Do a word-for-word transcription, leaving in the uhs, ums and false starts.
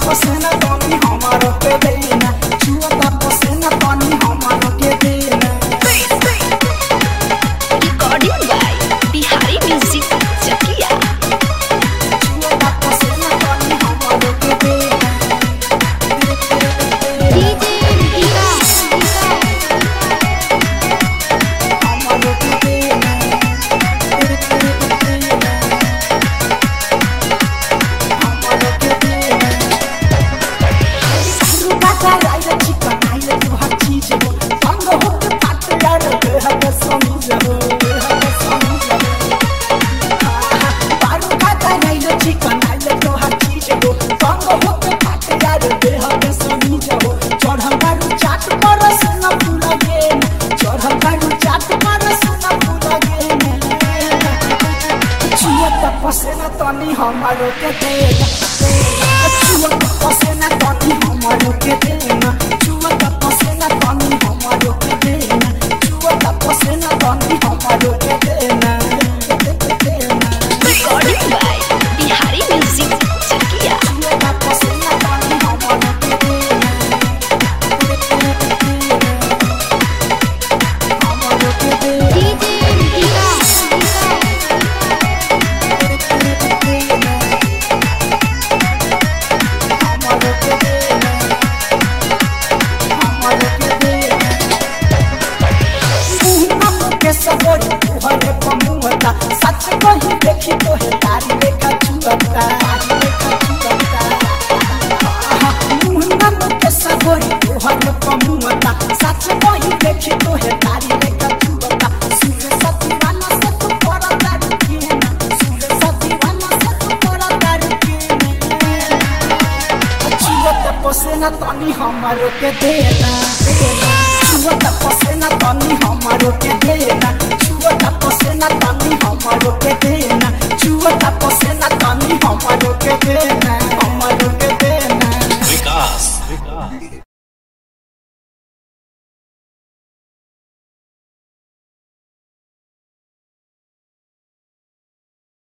पसेना तनी हमारो के देना छुअता पसेना तनी हमारो के देना रिकॉर्डिंग बाय बिहारी म्यूजिक चकिया छुअता पसेना तनी हमारो के देना डीजे विकास हमारो के देना हमारो के देना रुका का लाइला चिकन आइले तू हर चीज हो संग हो के पाट यार के हद समझ हो हद समझ हो बारू का का लाइला चिकन आइले तू हर चीज हो संग हो के पाट यार के हद समझ हो चढ़ल बारू चाट पर सुन फूल गे चढ़ल बारू चाट पर सुन फूल गे छुअता पसेना तनी हमारो के देना छुअता पसेना तनी हमारो के देना छुअता पसेना तनी हमारो के देना छुअता पसेना तनी हमारो के देना रिकॉर्डिंग बाय बिहारी म्यूजिक चकिया छुअता पसेना तनी हमारो के देना हमारो के देना डीजे विकास हमारो के देना हमारो के देना मुहम्मा के सबोरी तुहरे पमुहता सच कही देखी तो है तारी लेखा छुअता तारी लेखा छुअता मुहम्मा के सबोरी तुहरे पमुहता सच कही देखी तो है तारी लेखा छुअता सूर्य सती वाला से तू पड़ा तारी केना सूर्य सती वाला से तू पड़ा तारी केना छुअता पसेना तनी हमारो के देना छुअता पसेना तनी हमारो के देना छुअता पसेना तनी हमारो के देना